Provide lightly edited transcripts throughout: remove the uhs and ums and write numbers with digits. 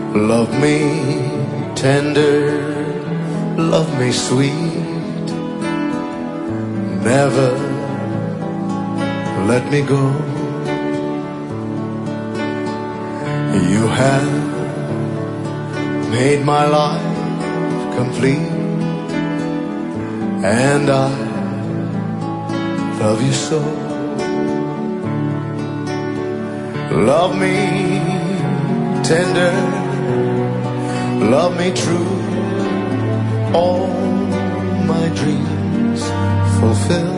Love me tender, love me sweet, never let me go. You have made my life complete, and I love you so. Love me tender, love me true, all my dreams fulfill.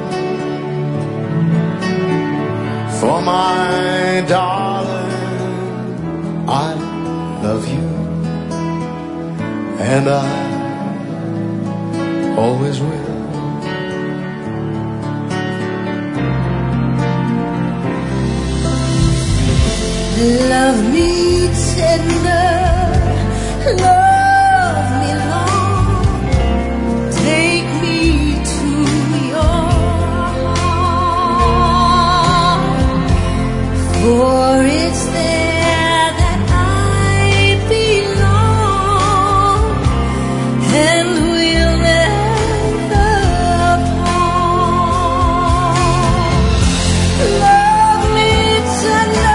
For my darling, I love you, and I always will. Love me tender, love me long, take me to your heart, for it's there that I belong, and we'll never part. Love me tender,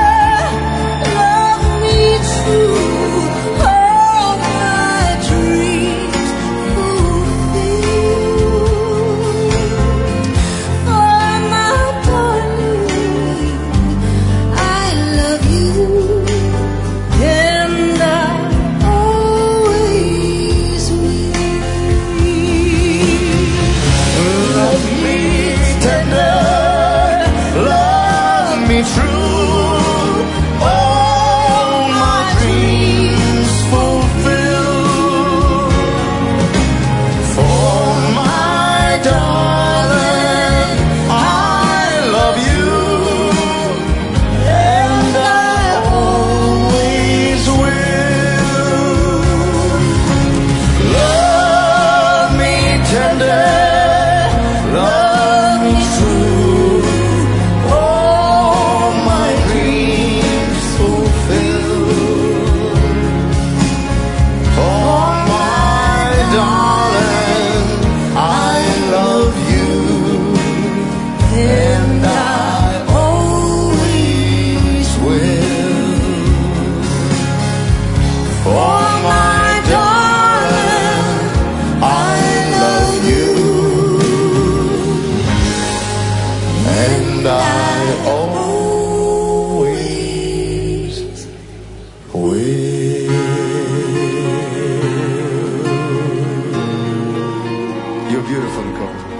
and I always will. You're beautiful, Nicole.